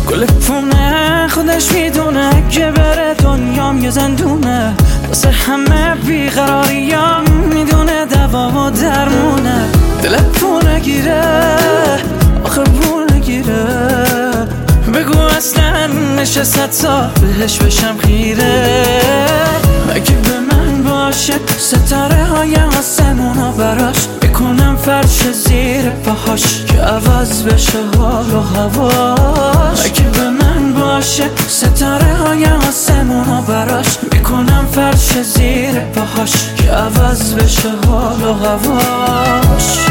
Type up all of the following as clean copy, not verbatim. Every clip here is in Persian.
گل پونه خودش میدونه که بره دنیام یه زندونه، واسه همه بیقراریام میدونه دوا و درمونه. دل پونه گیره آخه پونه گیره، بگو اصلا نشست تا بهش بشم خیره. اگه به من باشه ستاره های آسمونا براش، بکنم فرش زیر پاهاش که عوض بشه حال و هواش. اگه به من باشه ستاره های آسمونا براش، بکنم فرش زیر پاهاش که عوض بشه حال و هواش.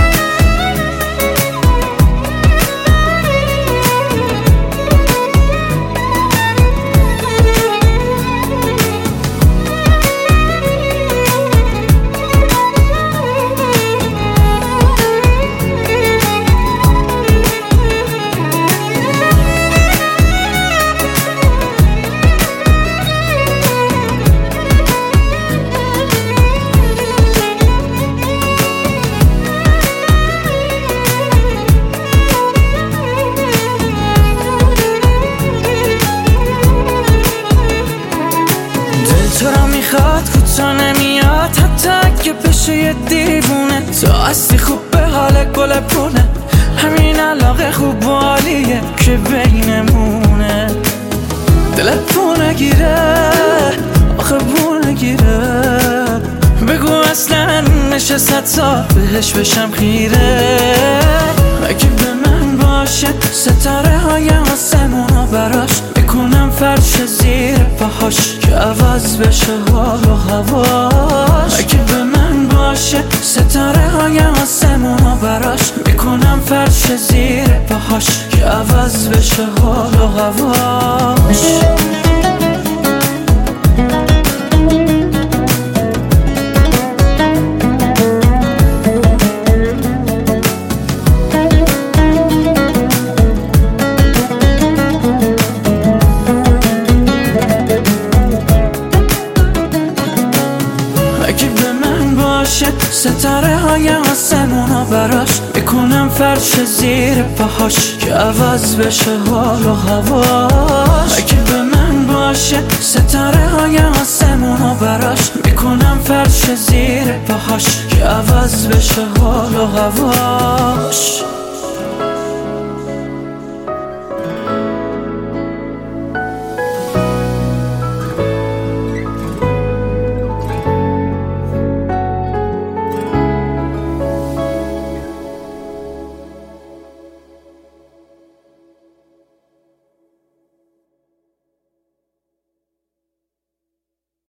تو را میخواد کوتا نمیاد، حتی اگه بشه یه دیوونه. تو هستی خوب به حال گل پونه، همین علاقه خوب و عالیه که بینمونه. دل پونه گیره آخه پونه گیره، بگو اصلا نشست تا بهش بشم خیره. اگه به من باشه ستاره های آسمونا براش، بکنم فرش زیر پاهاش که عوض بشه حال و هواش. اگه به من باشه ستاره های آسمونا براش، بکنم فرش زیر پاهاش که عوض بشه حال و هواش. اگه به من باشه ستاره های آسمونا براش، بکنم فرش زیر پاهاش که عوض بشه حال و هواش. اگه به من باشه ستاره های آسمونا براش، بکنم فرش زیر پاهاش که عوض بشه حال و هواش.